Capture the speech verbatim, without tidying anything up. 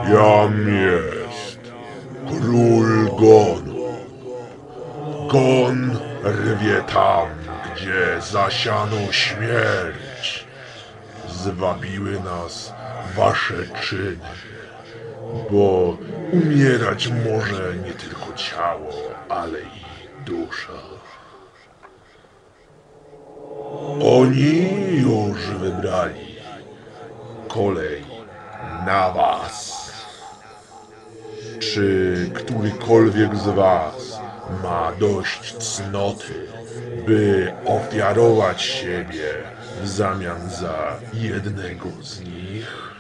Jam jest król Gon. Gon rwie tam, gdzie zasiano śmierć. Zwabiły nas wasze czyny, bo umierać może nie tylko ciało, ale i dusza. Oni już wybrali. Kolej na was. Czy którykolwiek z was ma dość cnoty, by ofiarować siebie w zamian za jednego z nich?